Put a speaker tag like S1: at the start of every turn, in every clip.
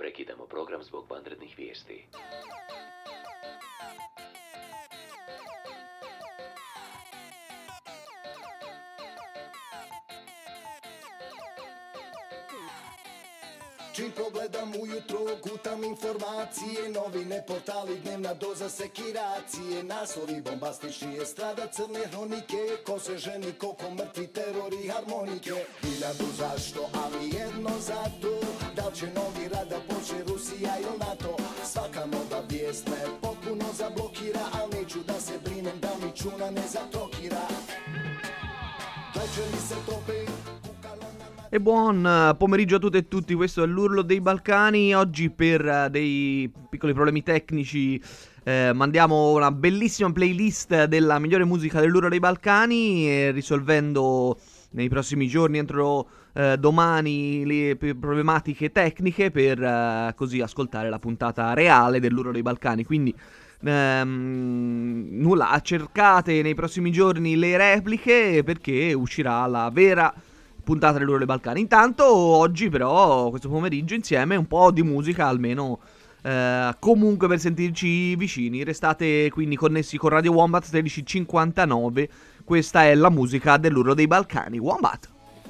S1: Prekidamo program zbog vanrednih vijesti.
S2: Čim pogledam ujutro, gutam informacije, novine, portali, dnevna doza sekiracije, naslovi bombastični, estrada, crne hronike, ko se ženi, koliko mrtvi, teror i harmonike. Hiljadu zašto, ali jedno zato, da li će novi rat da počne Rusija ili NATO. Svaka nova vijest me potpuno zablokira, ali neću da se brinem da mi čuna ne zatrokira. Večeri se tope.
S3: E buon pomeriggio a tutte e tutti, questo è l'Urlo dei Balcani. Oggi per dei piccoli problemi tecnici mandiamo una bellissima playlist della migliore musica dell'Urlo dei Balcani, risolvendo nei prossimi giorni, entro domani, le problematiche tecniche per così ascoltare la puntata reale dell'Urlo dei Balcani. Quindi nulla, cercate nei prossimi giorni le repliche perché uscirà la vera puntata dell'Urlo dei Balcani. Intanto oggi però, questo pomeriggio, insieme un po' di musica almeno, comunque per sentirci vicini. Restate quindi connessi con Radio Wombat 1359. Questa è la musica dell'Urlo dei Balcani. Wombat.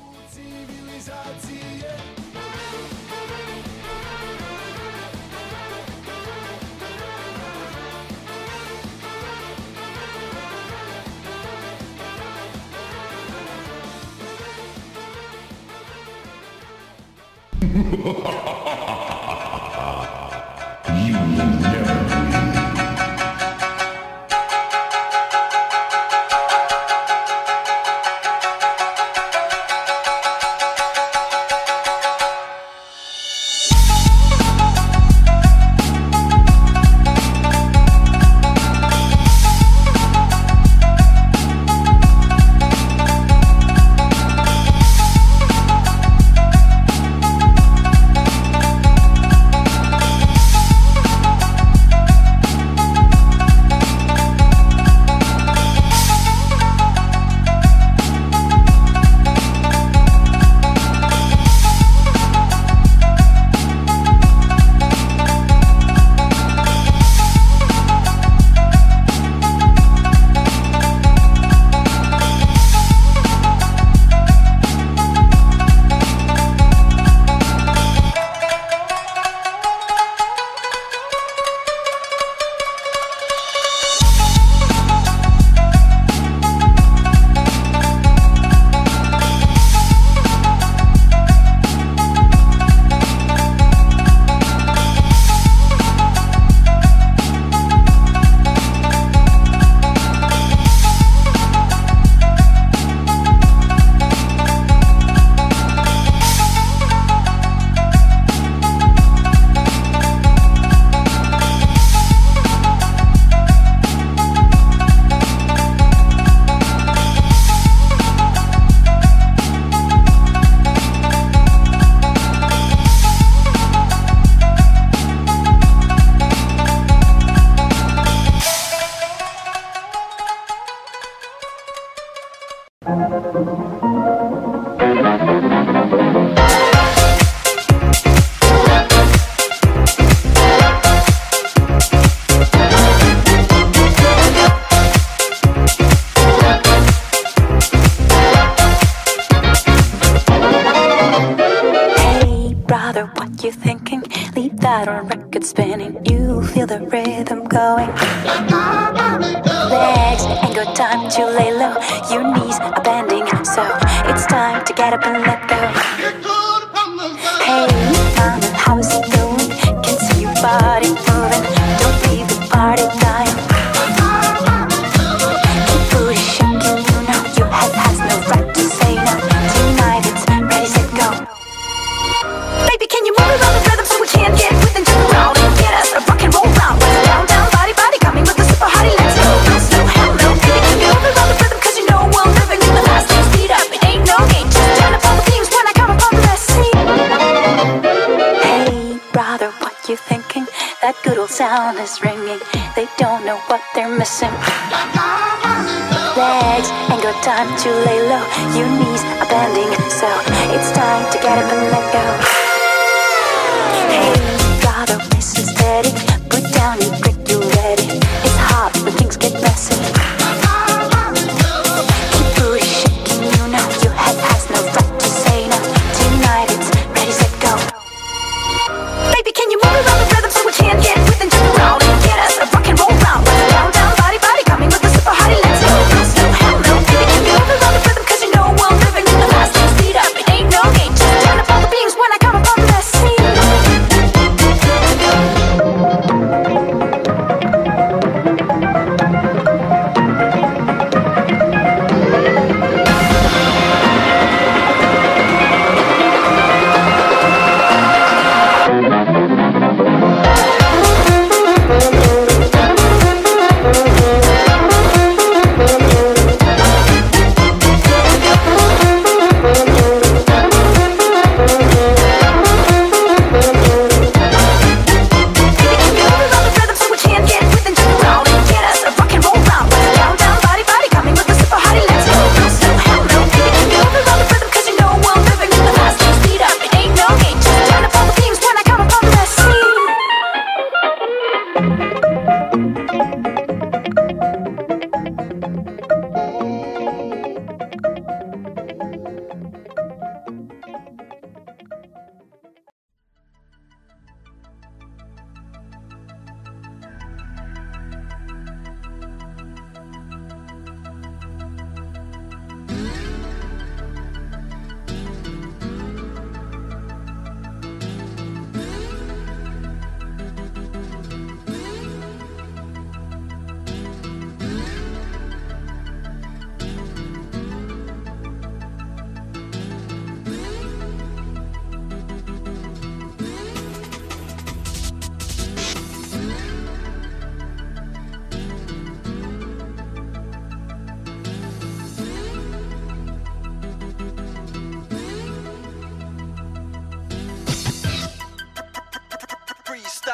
S4: You will never win.
S5: You thinking? Leave that on record spinning. You feel the rhythm going. Legs ain't got time to lay low. Your knees are bending, so it's time to get up and let go. Hey, mama, how's it going? Can see your body moving. Don't leave the party dying. Keep booty shaking, you know your head has no right to say no. Tonight it's ready, set, go. Baby, can you move around the rhythm so we can't get with and jump around and get us a rock and roll round? Down, down, body, body, coming with the super hottie, let's go. No slow, hell no. Baby, can you move around the rhythm? Cause you know we're living in the last name. Speed up, it ain't no game. Just turn up all the themes when I come upon the scene. Hey, brother, what you thinking? That good old sound is ringing. They don't know what they're missing. Legs ain't got time to lay low. Your knees are bending, so it's time to get up and let go. Hey.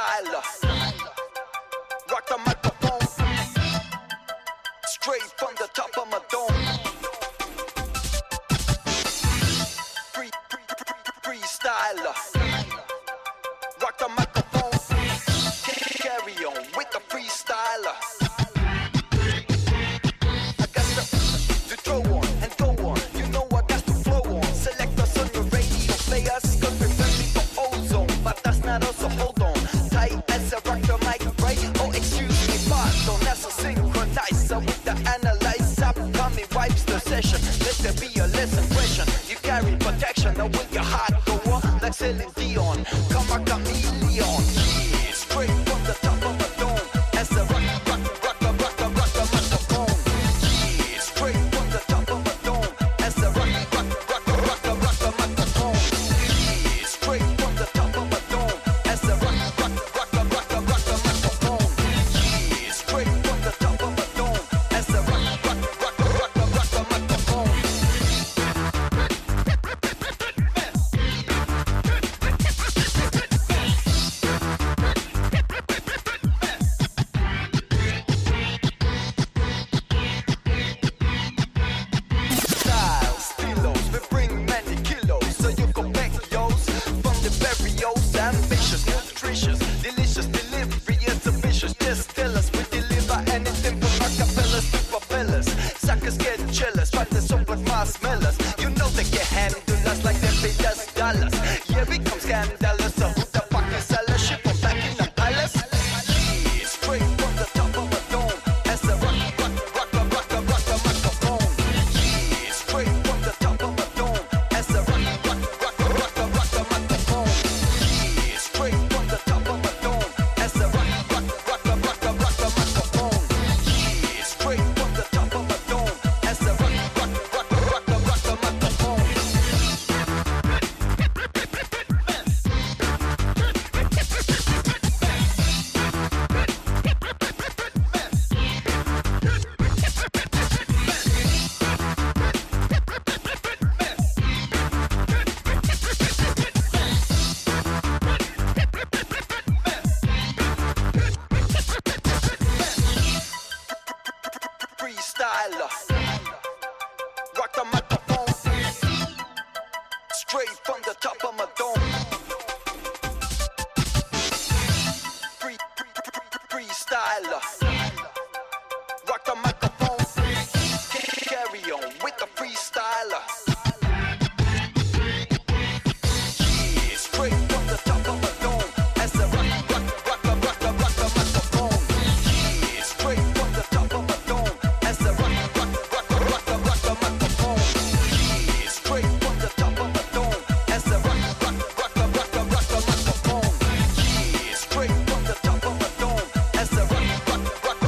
S6: freestyler. Rock the microphone. Straight from the top of my dome. Freestyler. Rock the microphone. Carry on with the freestyler. I got to throw on and go on. You know I got to flow on. Select us on your radio players. Cause we're friendly for ozone. But that's not us, so hold on. Tight as a rock the mic, right? Oh, excuse me, pardon. That's a synchronizer with the analyzer. Coming wipes the session. Let there be a less impression. You carry protection. Now will your heart go on? Like Celine Dion. Come a chameleon. Yeah, straight from the top of a dome. As a rock the microphone. Yeah, straight from the top of a dome. As a rock the microphone. Yeah, straight from the top of a dome. As a rock the microphone. Yeah, straight from the top of a dome. As a rock the microphone. Styles, stilos, we bring many kilos, so you go back yours from the barrios. Ambitious, nutritious, delicious delivery is ambitious. Just tell us we deliver anything from acapellas to propellers. Suckers get jealous, try to support marshmallows. You know they can handle us like they paid us dollars. Yeah, we come scandalous, so who the fuck is sellers? Ship from back in the palace. Yeah, straight from the top of a dome. As a rock the microphone. Yeah, straight from the top of a dome. As a rock the microphone. Yeah, straight from the top of a dome. As a rock the microphone. Yeah, straight from the top of a dome. As a rock the microphone. Freestyler. Rock the microphone. Straight from the top of my dome. Freestyler. Rock the microphone. Carry on with the freestyler. Yeah, straight from the top of a dome. As a rock the microphone. Yeah, straight from the top of a dome. As a rock the microphone. Yeah, straight from the top of a dome. As a rock the microphone. Yeah, straight from the top of a dome. As a rock the microphone.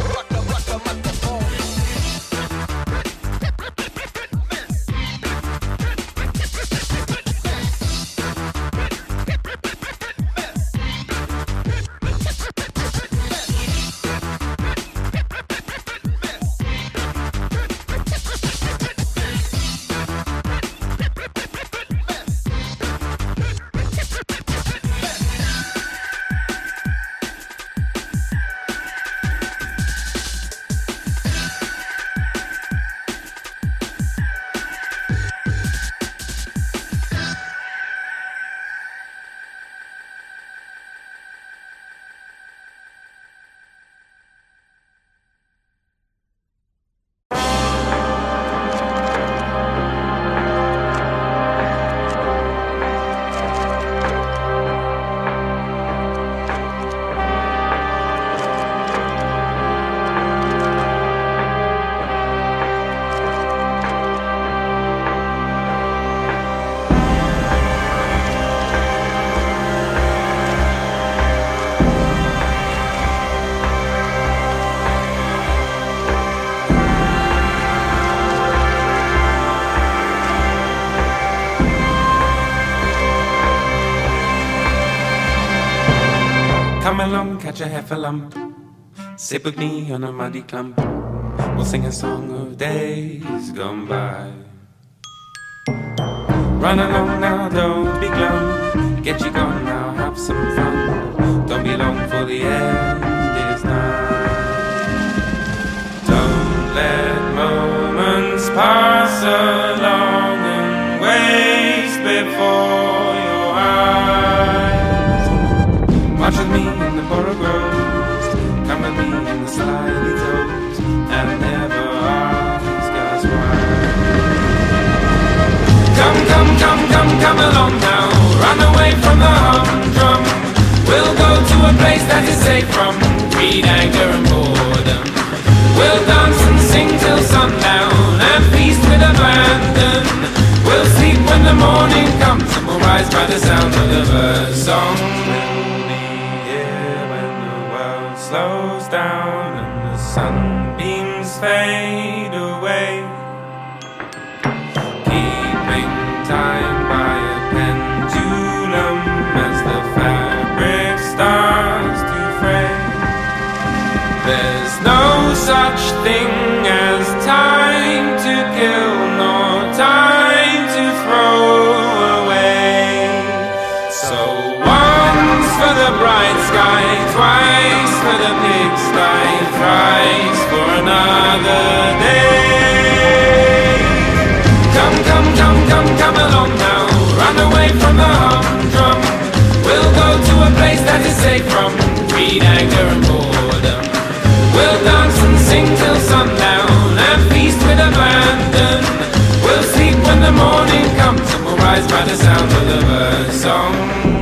S7: Come along, catch a half a lump. Sit with me on a muddy clump. We'll sing a song of days gone by. Run along now, don't be glum. Get you gone now, have some fun. Don't be be long, for the end is nigh. Don't let moments pass along and waste before your eyes. March with me in the borough groves, come with me in the slimy toes, and never ask us why. Come along now, run away from the humdrum. We'll go to a place that is safe from greed, anger and boredom. We'll dance and sing till sundown and feast with abandon. We'll sleep when the morning comes and we'll rise by the sound of the bird song. We'll be here when the world slows down and the sunbeams fade away. Keeping time by a pendulum as the fabric starts to fray. There's no such thing as time to kill, nor time to throw away. So once for the bright sky, twice for the pigsty, thrice for another day. Come along now, run away from the humdrum. We'll go to a place that is safe from greed, anger and boredom. We'll dance and sing till sundown and feast with abandon. We'll sleep when the morning comes and we'll rise by the sound of the bird song.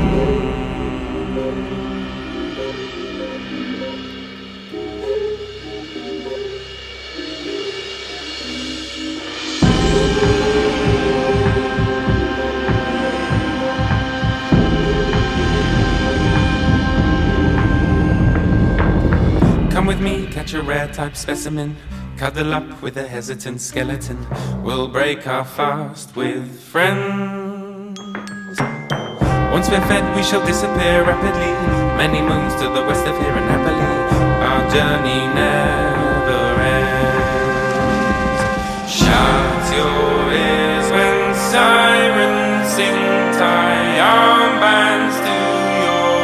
S7: Come with me, catch a rare type specimen, cuddle up with a hesitant skeleton. We'll break our fast with friends. Once we're fed, we shall disappear rapidly. Many moons to the west of here and happily our journey never ends. Shut your ears when sirens sing, tie armbands to your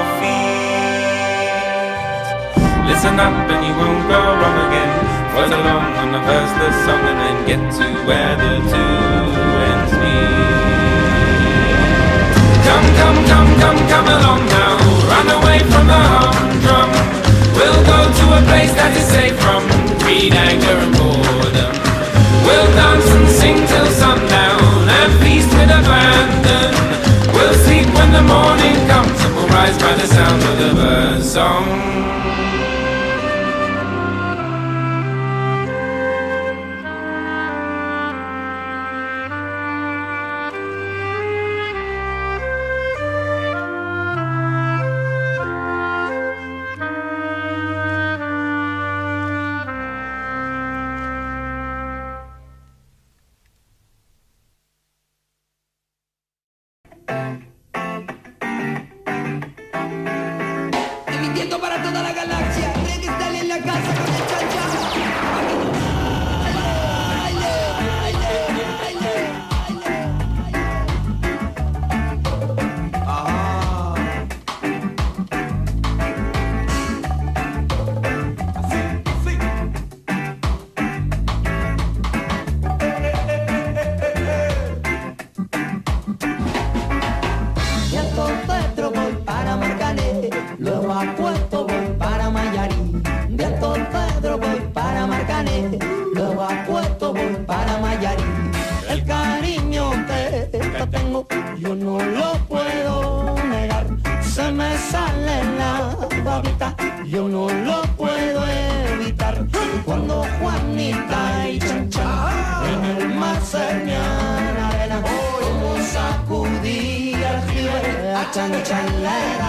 S7: feet. Listen up and you won't go wrong again. Float along on the verseless song and then get to where the two ends meet. Come along now, run away from the humdrum. We'll go to a place that is safe from greed, anger and boredom. We'll dance and sing till sundown and feast with abandon. We'll sleep when the morning comes and we'll rise by the sound of the bird song.
S8: Emitiendo para toda la galaxia, Reggae Style en la casa con el chancha. Y entonces voy para Marcané, luego a Puerto voy para Mayarí. De Alto Pedro voy para Marcané, luego a Puerto voy para Mayarí. El cariño que te tengo yo no lo puedo negar. Se me sale la babita, yo no lo puedo evitar. Cuando Juanita y Chancha en el mar señan arena, como sacudía el río a chanchalera.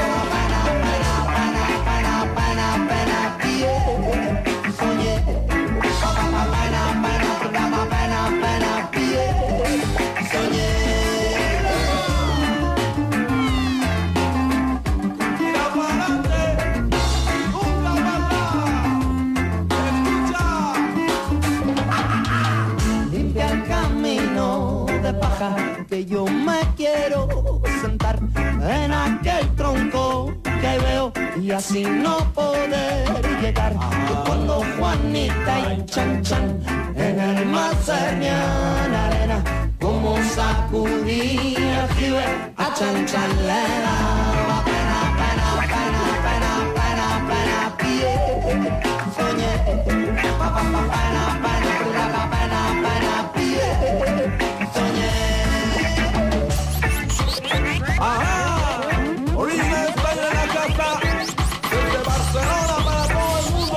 S8: Limpia el camino de paja que yo me quiero sentar en aquel tronco que veo y así no poder llegar. Cuando Juanita y Chan Chan en el mar cernían arena, como sacudía jibe a Chan Chan le daba pena, pena, pena, pena, pena, pena, pie. Soñé, pa, pa, pa, pena, pena, pena, pena, pena, pie. Soñé. Ajá, Orina España en la casa, desde Barcelona para todo el mundo.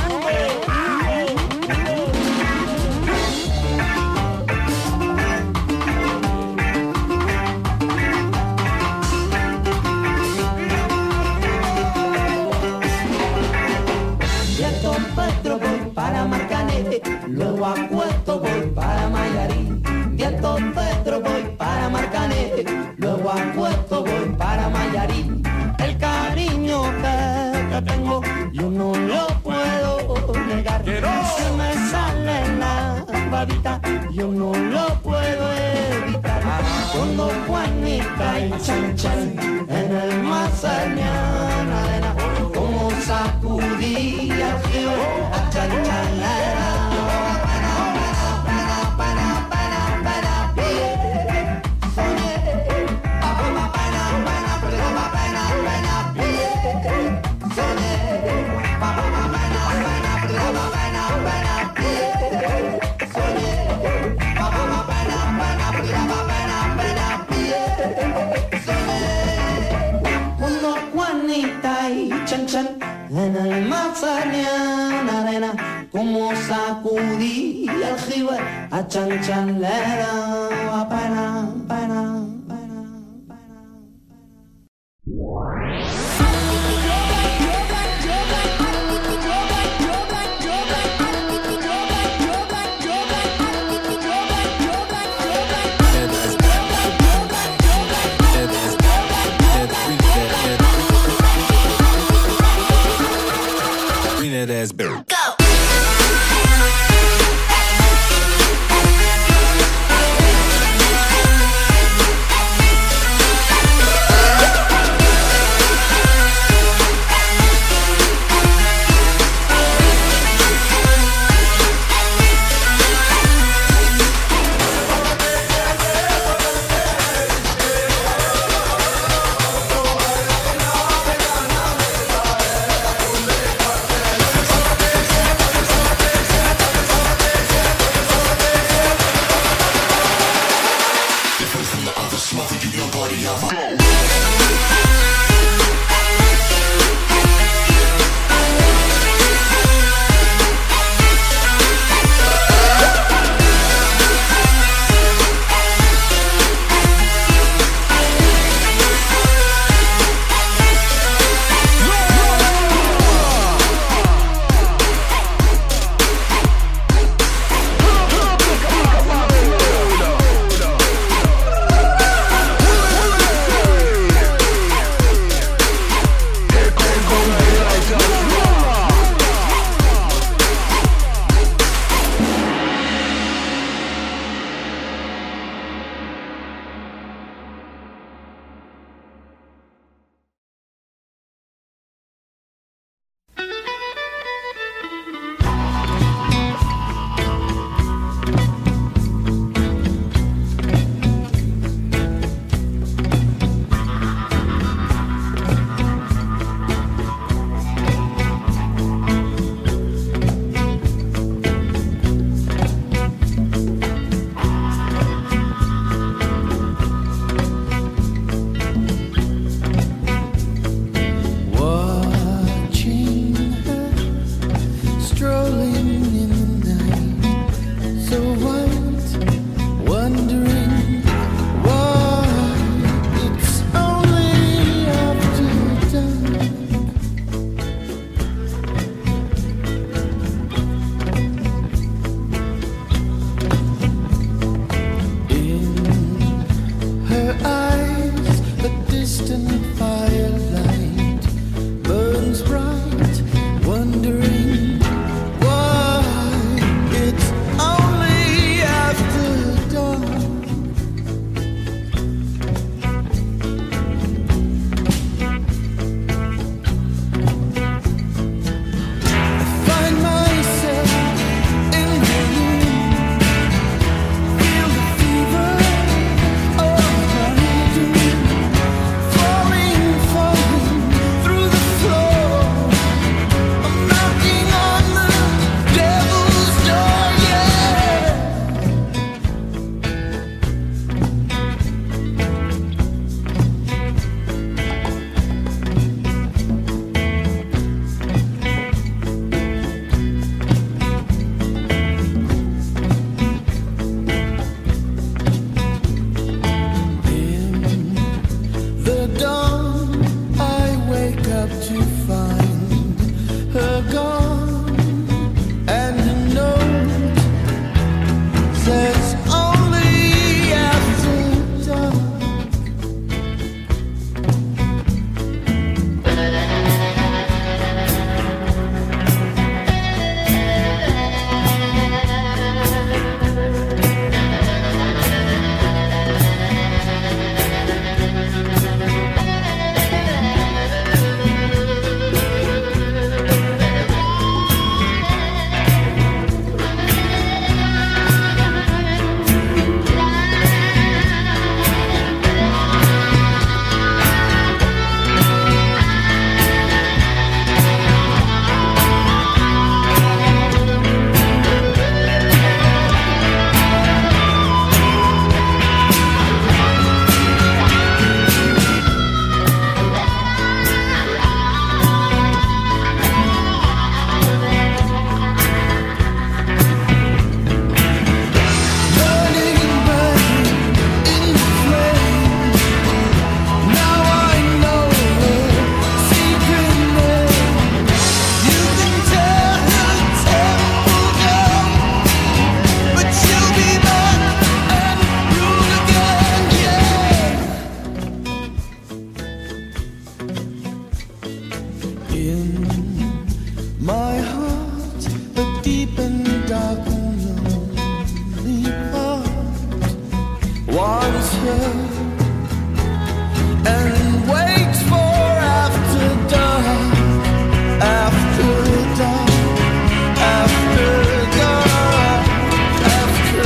S8: De Don Pedro voy para Marcané, luego a Cueto voy para Mayarín. De Don Pedro voy para Marcané, luego a Cueto voy para Mayarín. El cariño que tengo yo no lo puedo negar. Si me sale la babita yo no lo puedo evitar. Cuando Juanita y Chan Chan en el mar cernían arena, como sacudía el río a Chan Chan le daba pena, pena, pena, pena, pena, pie. Soñé, pa, pa, pena, pena, pena, pena, pena, pie. Soñé, pa, pa, pena, pena, pena, pena, pena, pie. Soñé, pa, pa, pena, pena, pena, pena, pena, pie. Soñé. Cuando Juanita y Chan Chan en el mar cernían arena, como sacudía el jibe a Chan Chan le daba pena, pena, pena, pena.
S9: after, and wait for after dark, after dark, after dark, after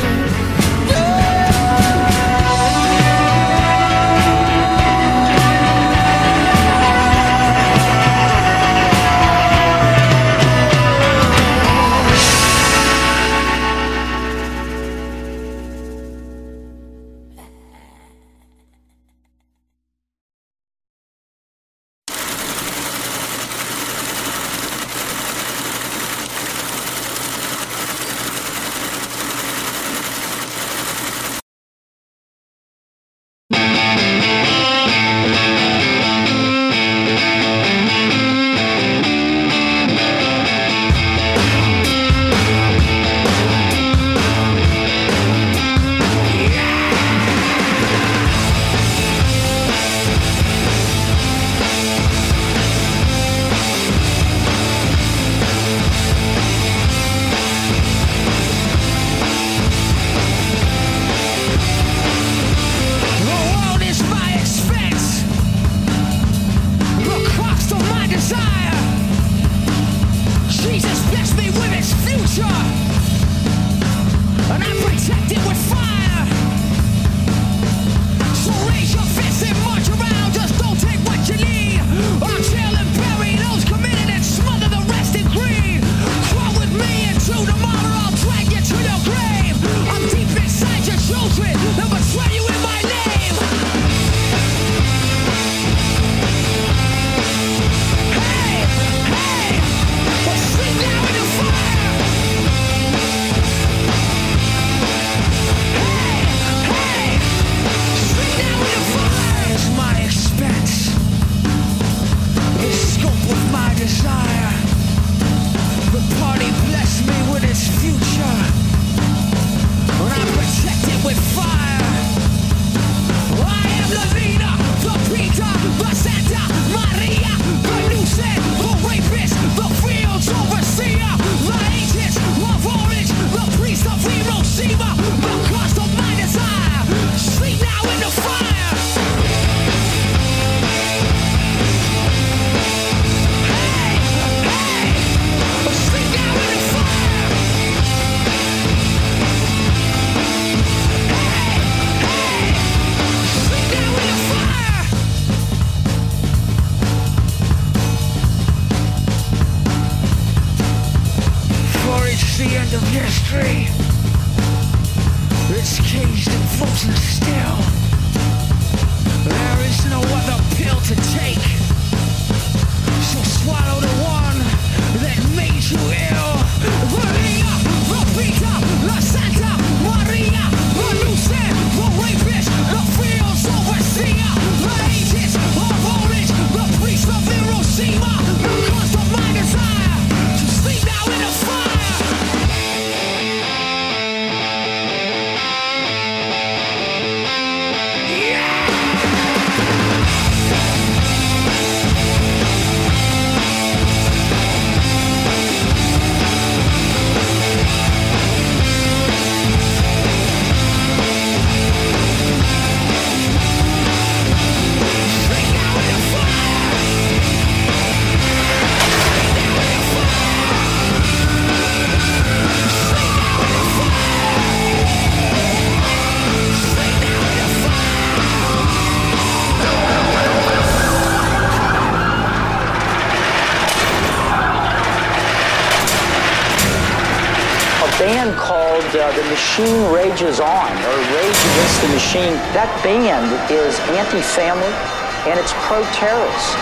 S10: band called The Machine Rages On, or Rage Against the Machine. That band is anti-family and it's pro-terrorist.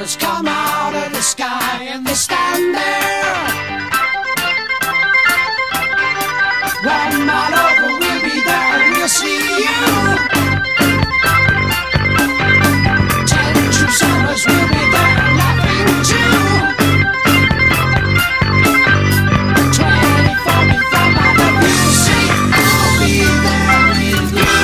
S8: Mountains come out of the sky and they stand there. 1 mile over, we'll be there and we'll see you. 10 true summers, we'll be there laughing too. 24 before my love, you'll see I'll be there with you.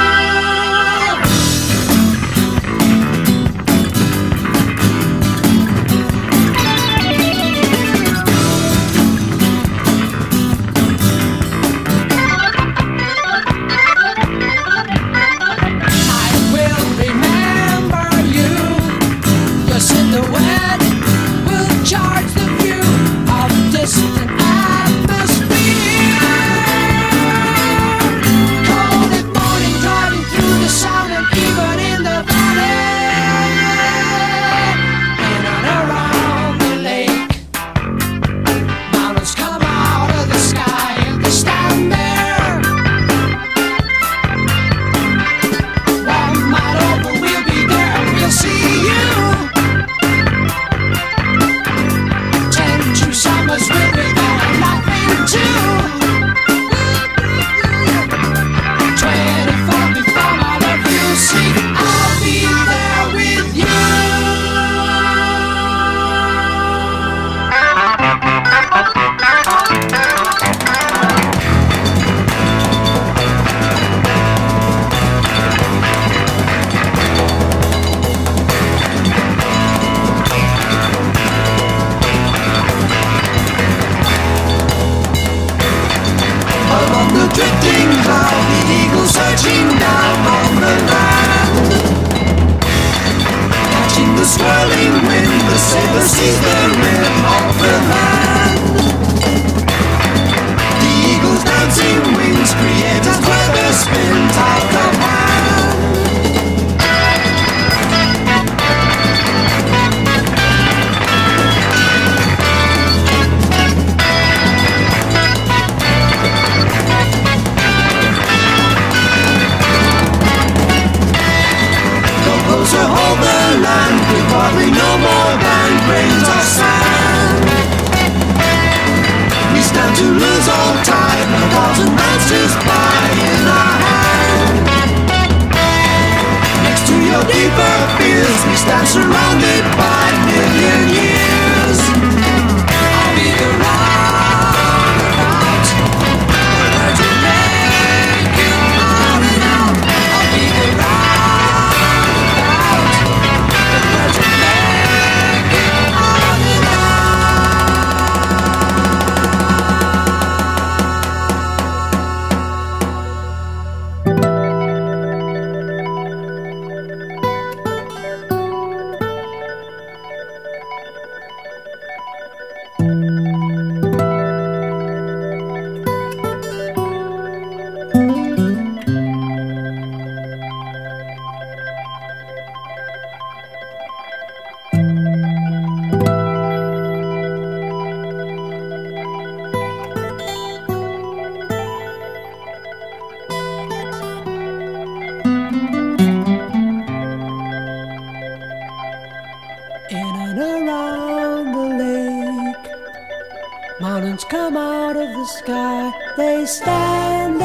S11: Mountains come out of the sky, they stand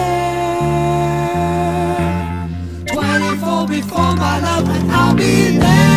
S11: there. 24 before my love, and I'll be there.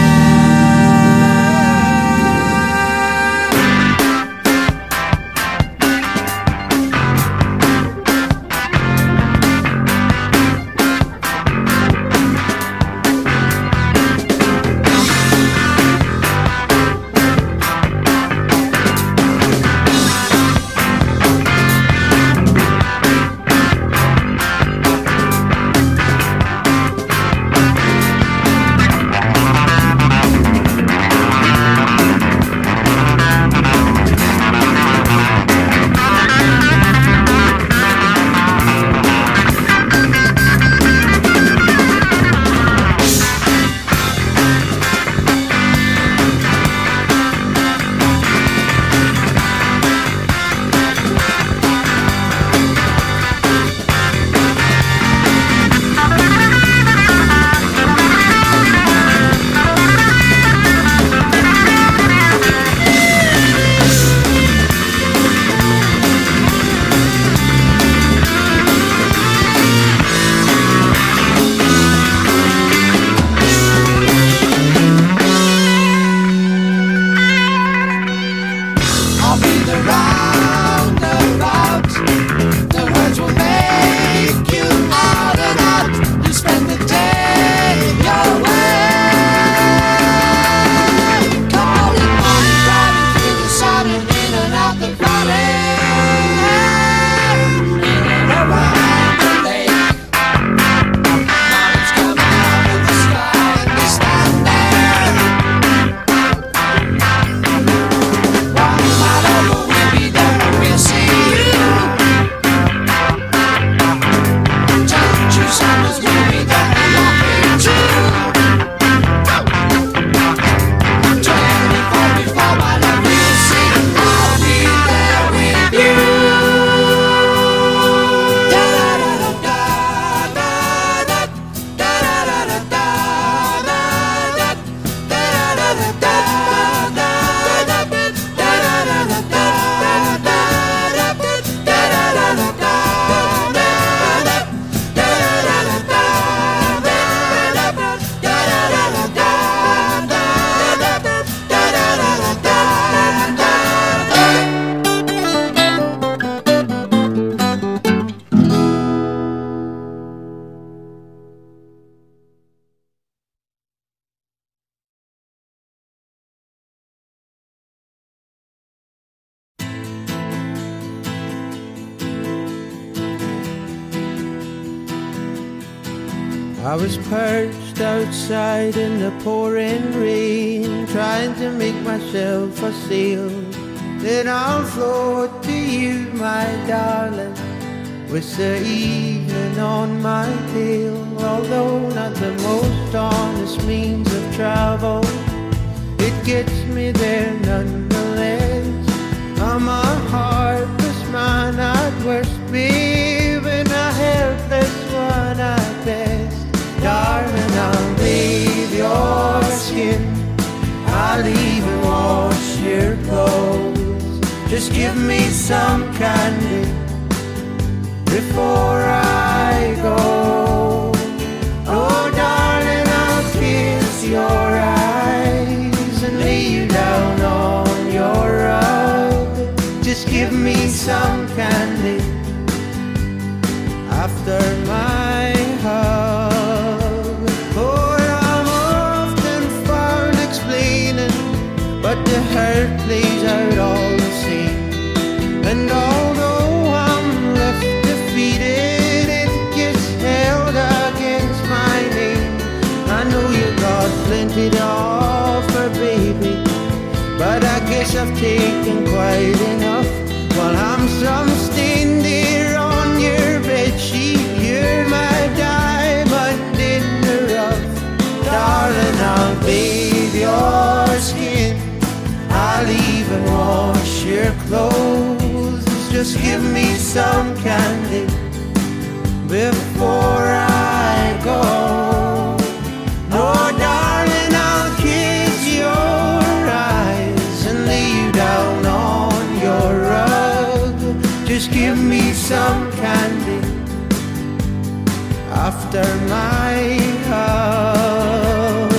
S12: I was perched outside in the pouring rain, trying to make myself a sail. Then I'll float to you, my darling, with the evening on my tail. Although not the most honest means of travel, it gets me there nonetheless. I'm a heartless man at worst, babe, and a helpless one at best. Darling, I'll bathe your skin, I'll even wash your clothes. Just give me some candy before I go. Oh, darling, I'll kiss your eyes and lay you down on your rug. Just give me some candy after my hug. Oh, I'm often found explaining, but the hurt plays out all the same. And although I'm left defeated, it gets held against my name. I know you got plenty to offer, baby, but I guess I've taken quite enough. While I'm some stained here on your bedsheet, you're my diamond in the rough. Darling, I'll bathe your skin, I'll even wash your clothes. Just give me some candy before I go. Oh, darling, I'll kiss your eyes and lay you down on your rug. Just give me some candy after my hug.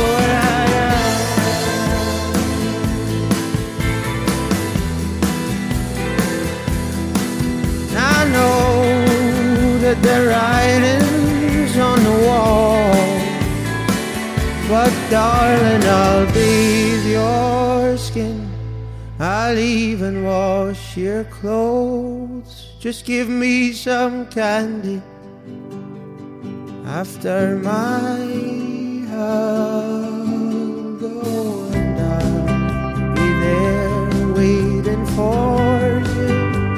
S12: I know that the writing's on the wall, but darling, I'll bathe your skin, I'll even wash your clothes. Just give me some candy after my hug. Oh, and I'll be there waiting for you.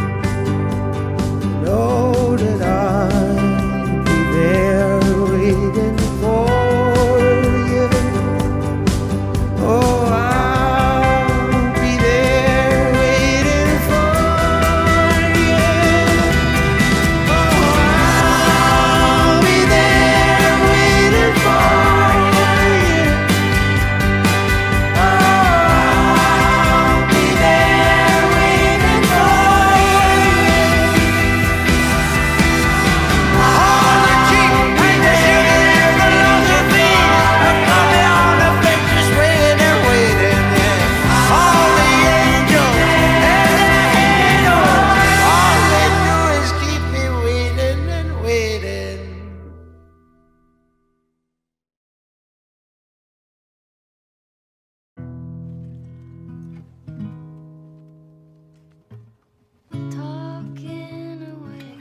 S12: Know that I'll be there waiting for you. Oh, I'll be there waiting for you. Oh, I'll be there waiting for you. Oh, I'll be there waiting for you. All the cheap and the sugar and the philosophy are coming on the fence, just waiting and waiting. Yeah. All the angels and the angels, all they do is keep me waiting and waiting.
S13: Talking away,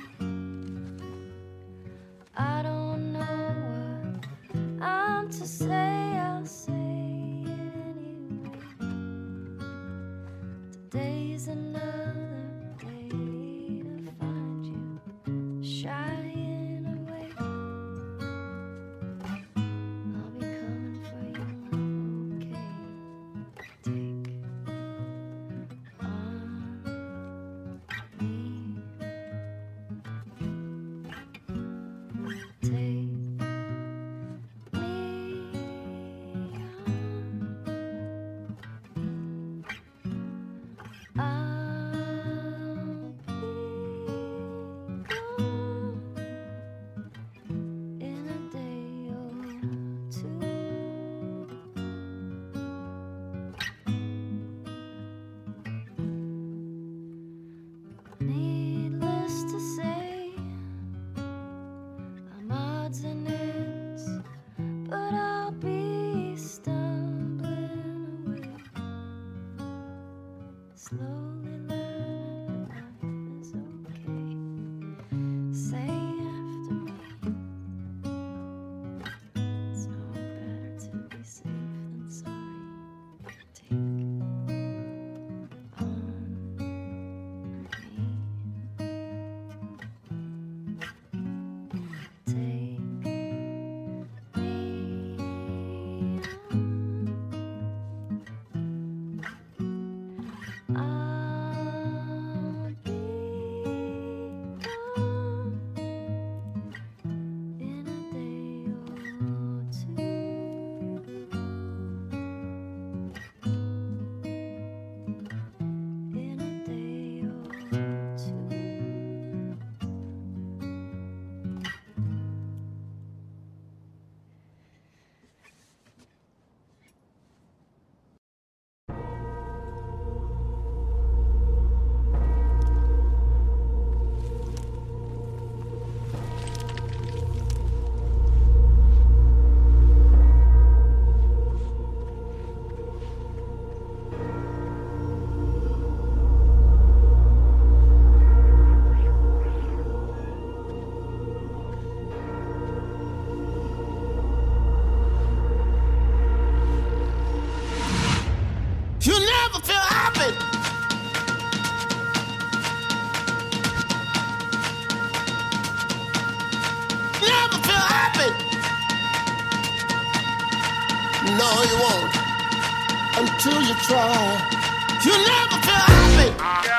S13: I don't know what I'm to say. I'll say it anyway. Today's another day to find you shying away. I'll be coming for you, okay? Take on me. Take me on. I'll be gone in a day or two. Needless to say, I'm odds and ends, but I'll be stumbling away, slowly learning that life is okay. Say after me,
S9: never feel happy. Never feel happy. No, you won't. Until you try. You never feel happy.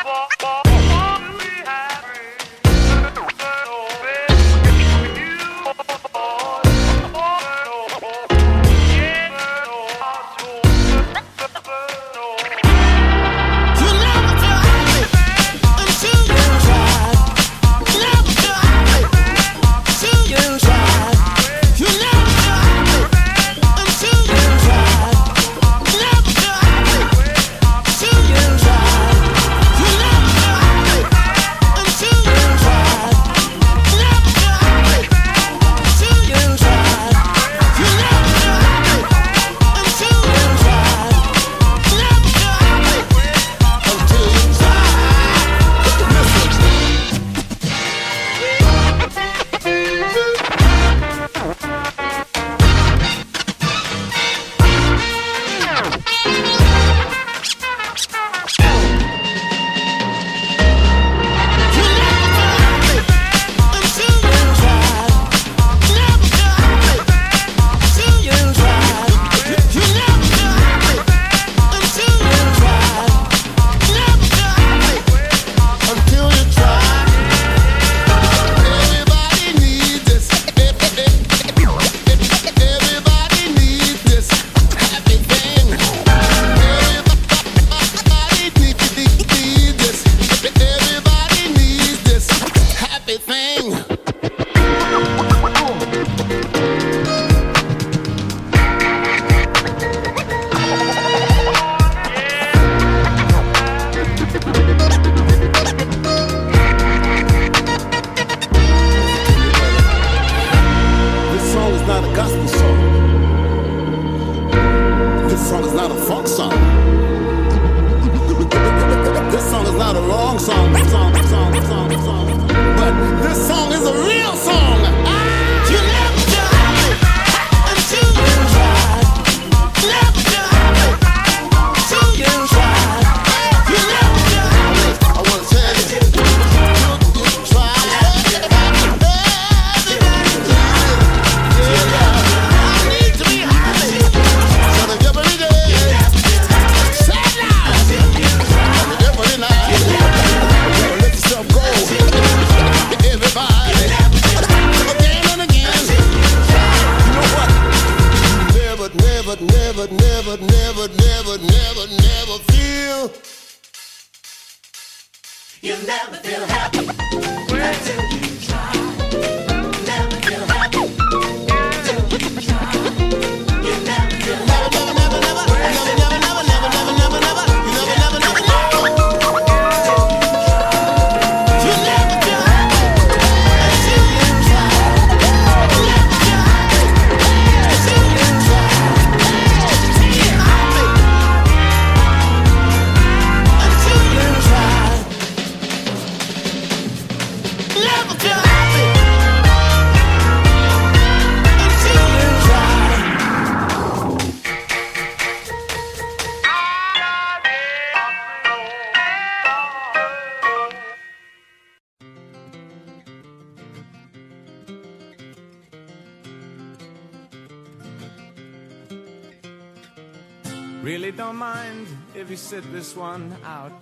S14: Really don't mind if you sit this one out.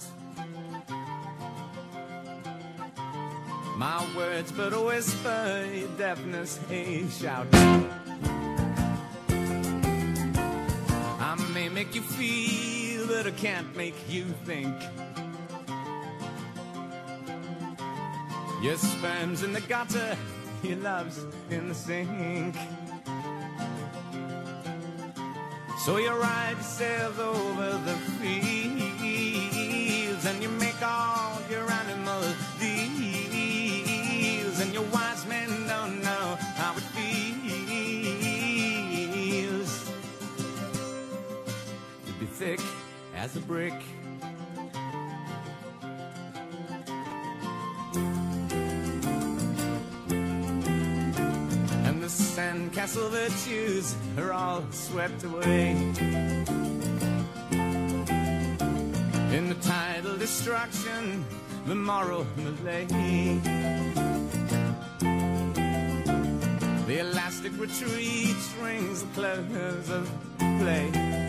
S14: My words but a whisper, your deafness a shout. I may make you feel, but I can't make you think. Your sperm's in the gutter, your love's in the sink. So you ride yourself over the fields, and you make all your animal deals, and your wise men don't know how it feels to be thick as a brick. And the sandcastle virtues are all swept away. destruction, the moral malaise. The elastic retreat rings the close of play.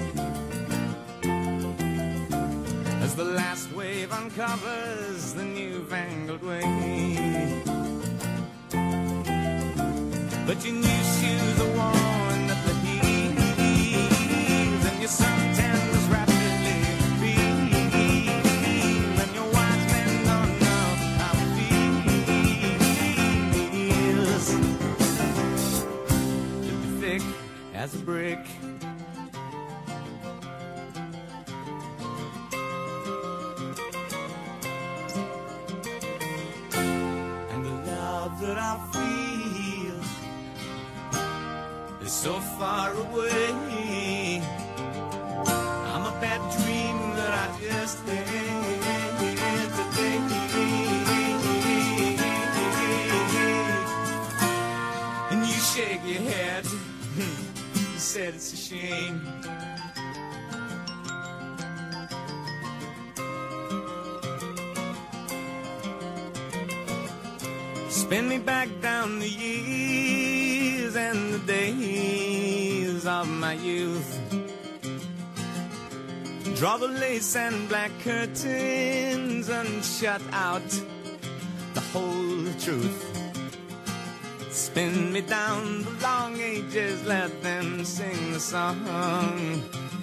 S14: As the last wave uncovers the newfangled way. But your new shoes are worn at the heels, and your suntans rapidly feel, and your wise men don't know how it feels to be thick as a brick. And the love that I feel is so far away. I'm a bad dream that I just had today. And you shake your head, you said it's a shame. Spin me back down the years and the days of my youth. Draw the lace and black curtains and shut out the whole truth. Spin me down the long ages, let them sing the song.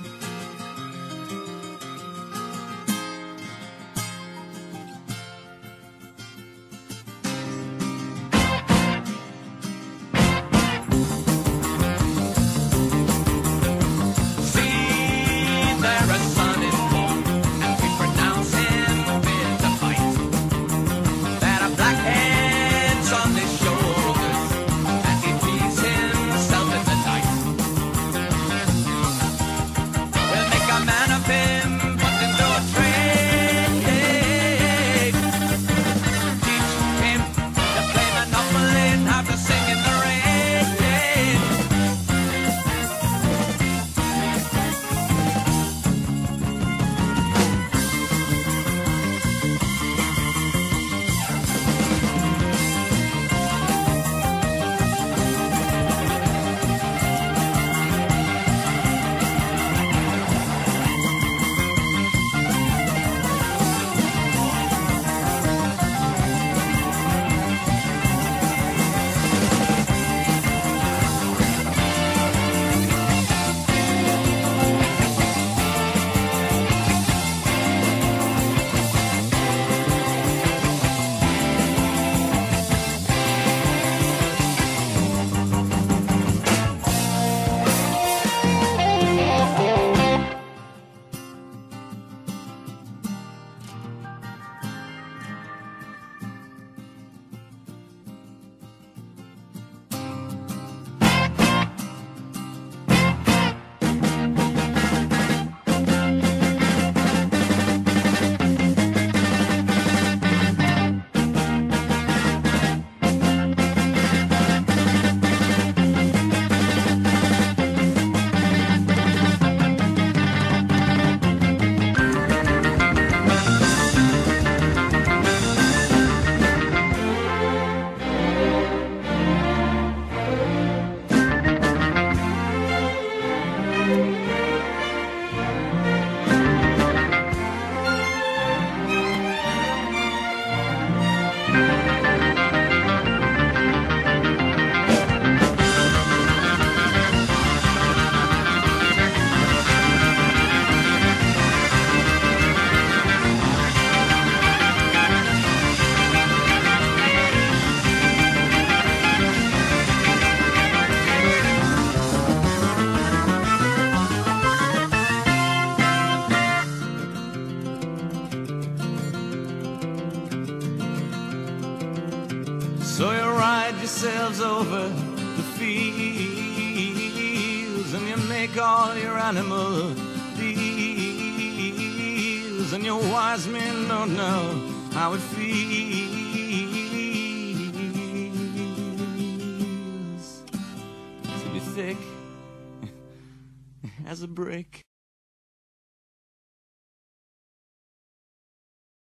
S14: So you ride yourselves over the fields, and you make all your animal deals, and your wise men don't know how it feels to be thick as a brick.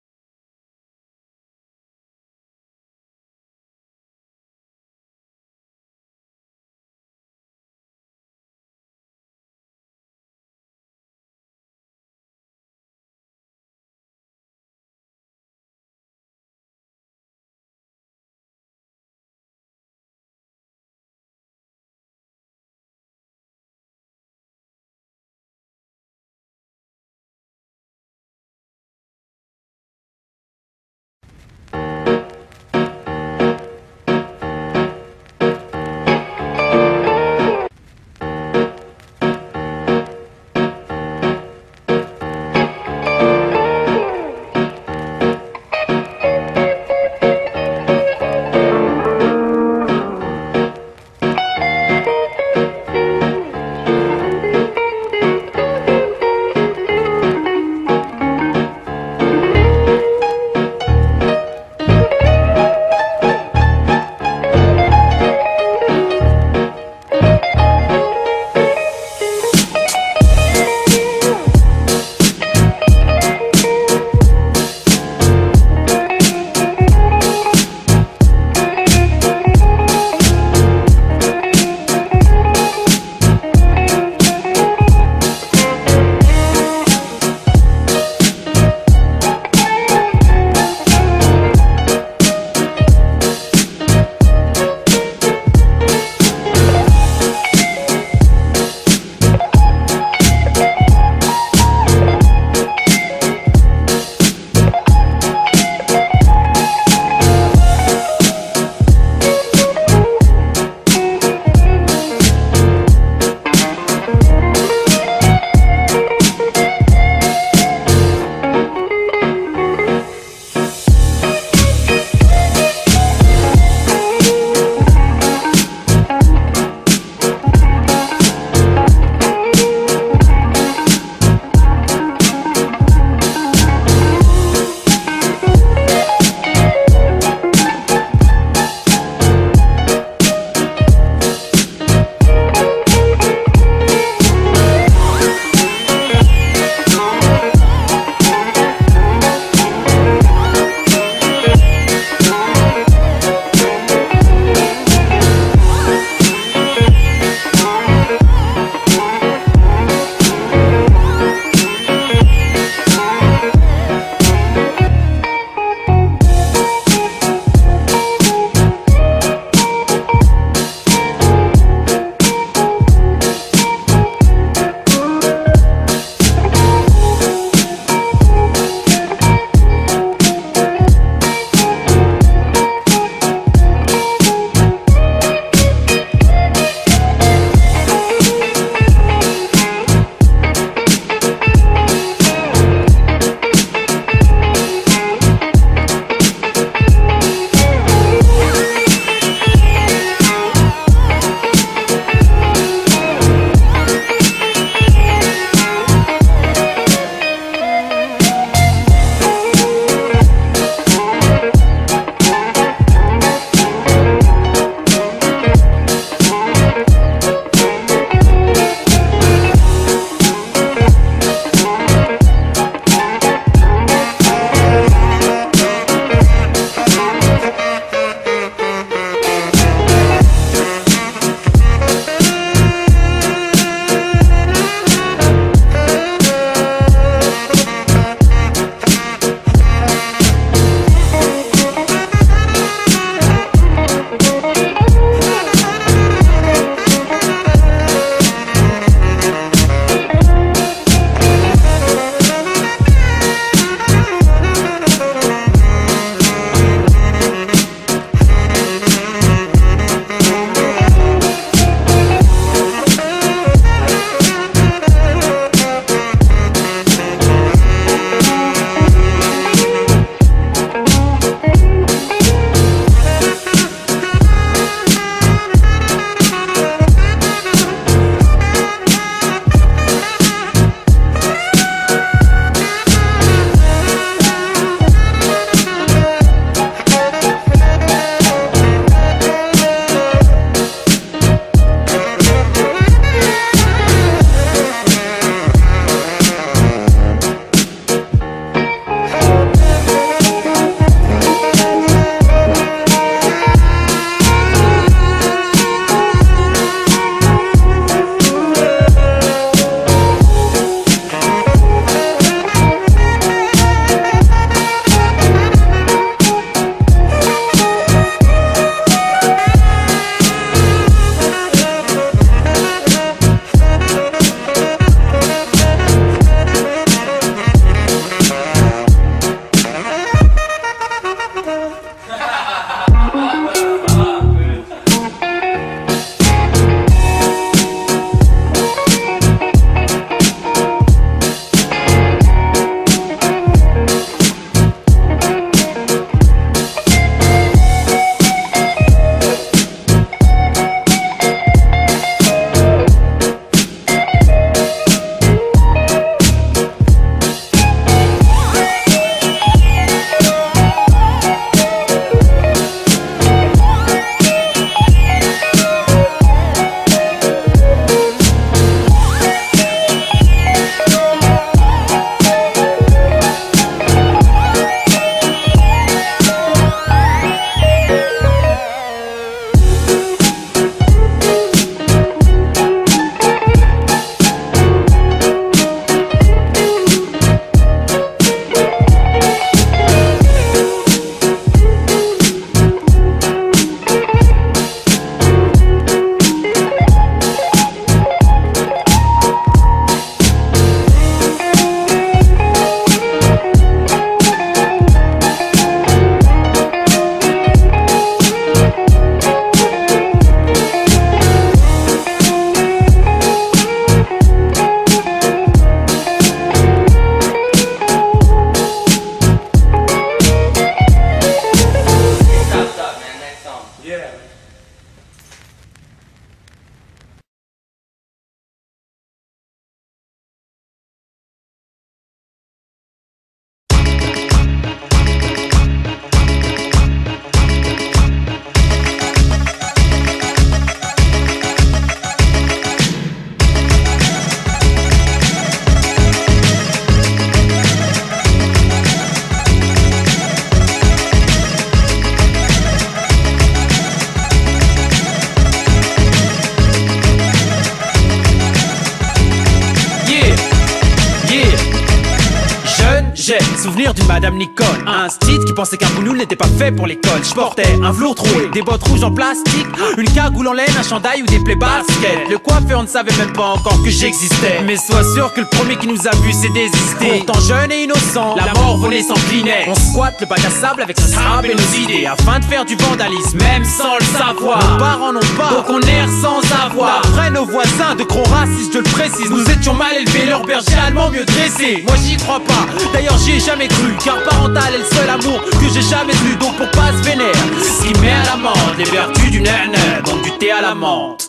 S15: J'ai souvenir d'une madame Nicole, un street qui pensait qu'un boulot n'était pas fait pour l'école. Je portais un velours troué, des bottes rouges en plastique, une cagoule en laine, un chandail ou des plaies baskets. Le coiffeur ne savait même pas encore que j'existais. Mais sois sûr que le premier qui nous a vu s'est désisté. Pourtant jeune et innocent, la mort volée s'inclinait. On squatte le bac à sable avec son sable et nos idées, afin de faire du vandalisme, même sans le savoir. Nos parents n'ont pas, donc on erre sans avoir. D'après nos voisins de gros racistes, je le précise, nous étions mal élevés, leur berger allemand mieux dressé. Moi j'y crois pas, d'ailleurs j'y ai jamais cru, car parental est le seul amour que j'ai jamais eu. Donc pour pas se vénère, ce qui met à l'amende les vertus du nana, donc du thé à la menthe.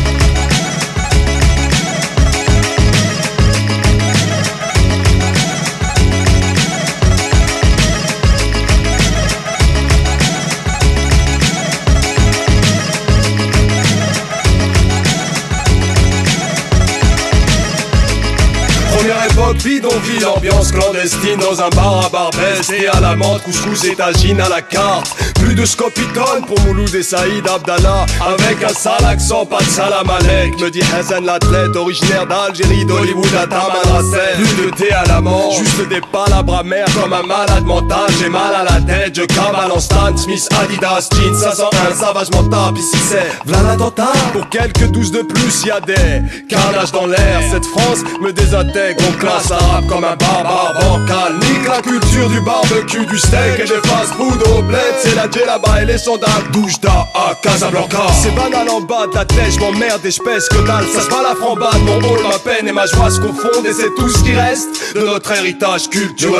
S16: Première époque bidonville, ambiance clandestine dans un bar à Barbès. Et à la menthe, couscous et tagine à la carte. Plus de scopitone pour Mouloud et Saïd Abdallah. Avec un sale accent, pas de salam alek. Me dit Hassan l'athlète, originaire d'Algérie, d'Hollywood à Tamanrasset. Plus de thé à la menthe, juste des palabres amères comme un malade mental. J'ai mal à la tête, je cavale en Stan Smith, Adidas, jeans 501, savage mental. Ici c'est v'là l'attentat. Pour quelques 12 de plus, y'a des carnages dans l'air. Cette France me désintègre, on classe arabe comme un barbare bancal. Nique la culture du barbecue, du steak et des fast-food au bled. C'est la là-bas et les sandales Doujda à Casablanca. C'est banal en bas de la tête, je m'emmerde et je pèse que dalle. Ça se bat la frambade, mon rôle, ma peine et ma joie se confondent. Et c'est tout ce qui reste de notre héritage culturel.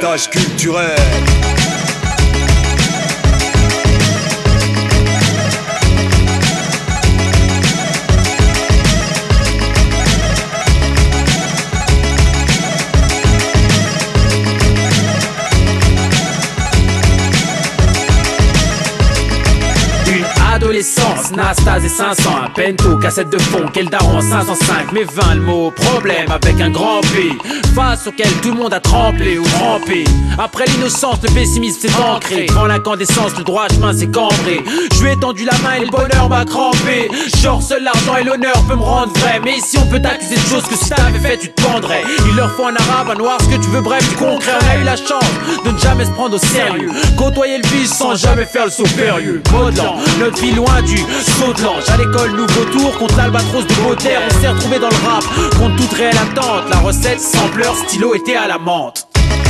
S15: Adolescence, Nastase et 500, un Pento, cassette de fond, quel daron 505, mais 20 le mot, problème avec un grand P, face auquel tout le monde a tremblé ou rampé. Après l'innocence, le pessimisme s'est ancré, devant l'incandescence, le droit chemin s'est cambré. Je lui ai tendu la main et le bonheur m'a crampé. Genre seul l'argent et l'honneur peut me rendre vrai, mais ici on peut t'accuser de choses que si t'avais fait tu te pendrais. Il leur faut un arabe, un noir, ce que tu veux, bref du concret. On a eu la chance de ne jamais se prendre au sérieux, côtoyer le vice sans jamais faire le saut périlleux. Modelant, notre vie loin du saut de l'ange. À l'école, nouveau tour contre l'albatros de Baudelaire. On s'est retrouvé dans le rap contre toute réelle attente. La recette, sampleur, stylo était à la menthe.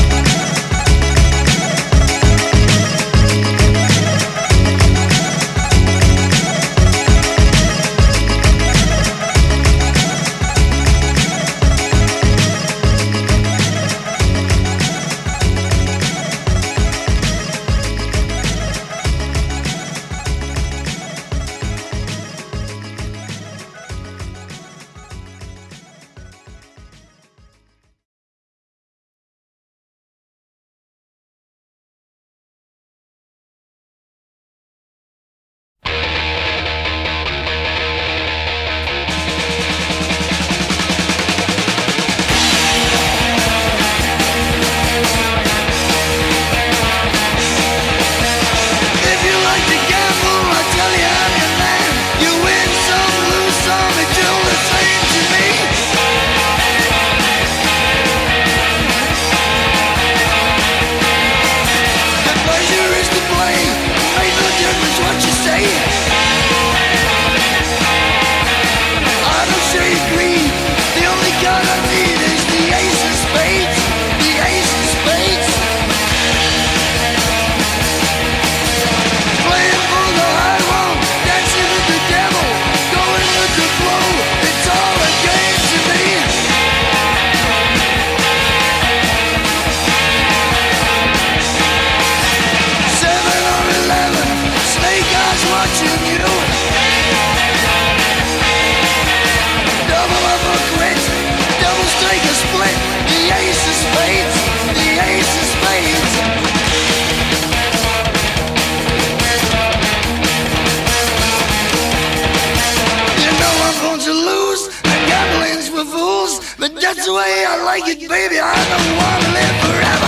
S17: That's the way I like it, baby. I don't want to live forever.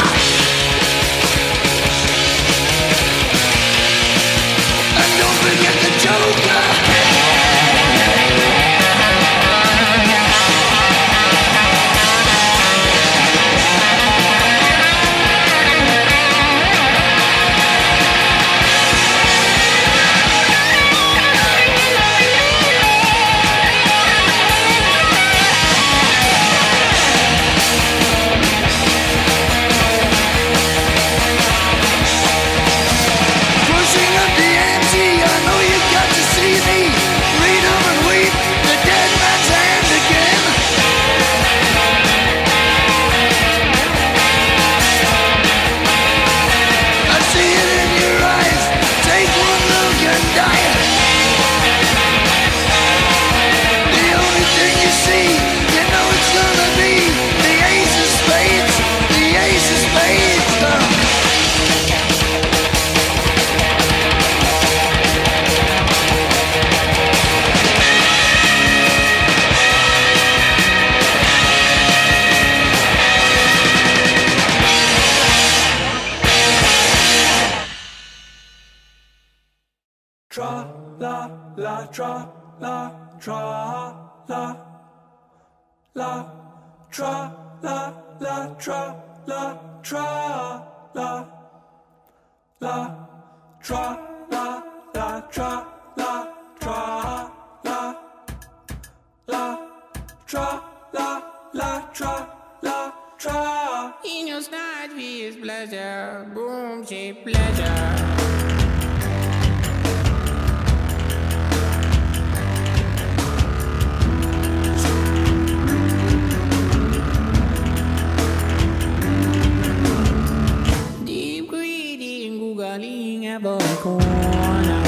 S17: And don't forget the Joker.
S14: la tra la tra la la tra la la tra la tra la la tra la la tra la tra la la tra la la tra la tra.
S18: In your night with pleasure, boom, cheap pleasure. Deep greedy, googling about a corner.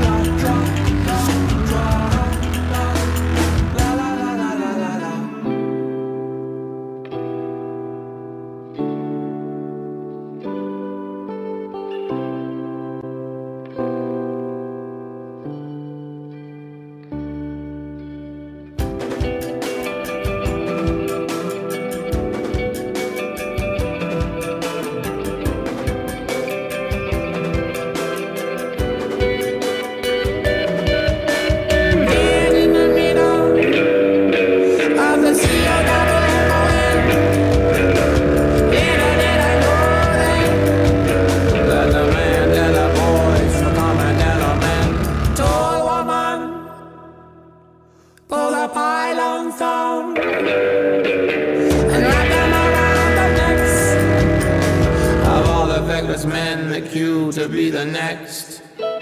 S18: Men the cue to be the next.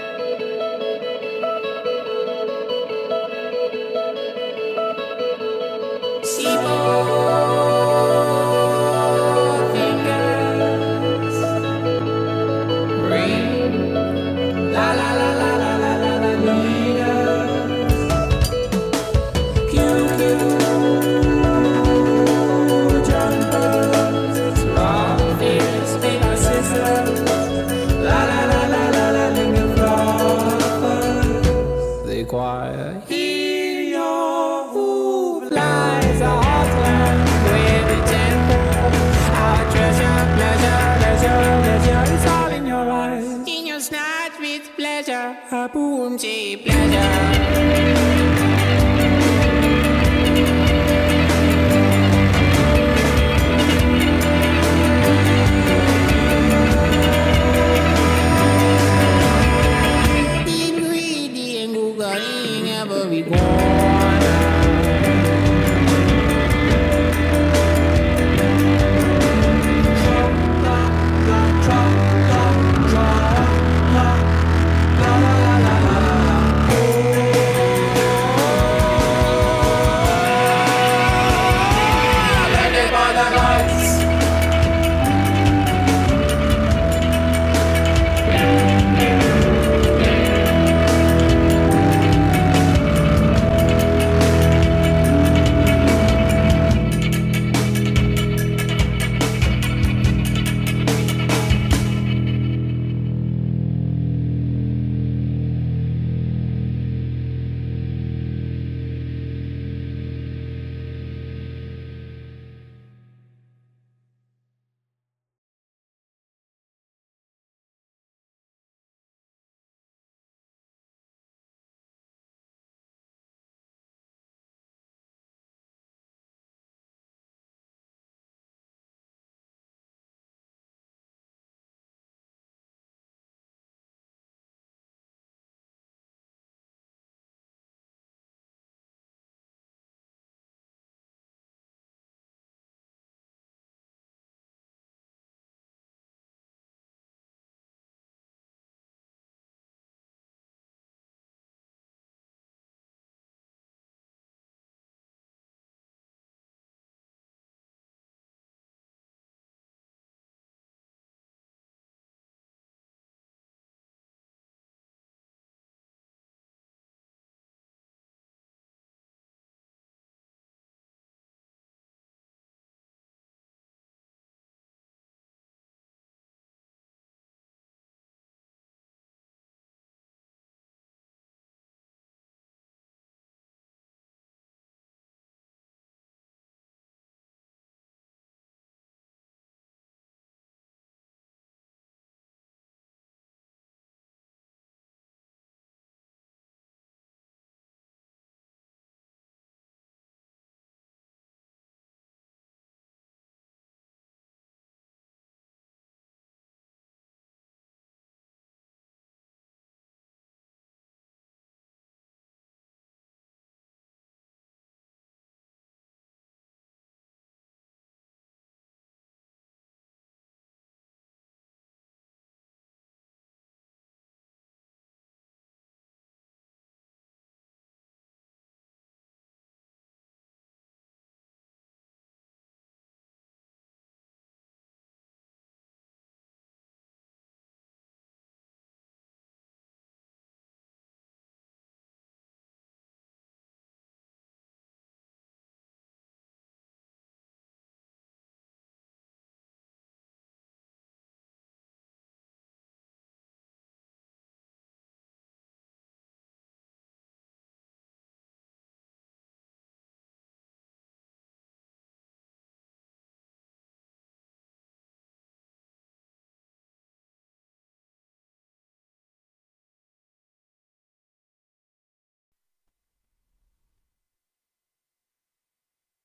S18: Fingers ring, la la la la la la la la leaders. Cue jumpers, rock this paper scissors. Choir. Hear your who flies a heartland with the tempo. Our treasure, pleasure, leisure, leisure, it's all in your eyes. In your snatch with pleasure, a boom, cheap pleasure.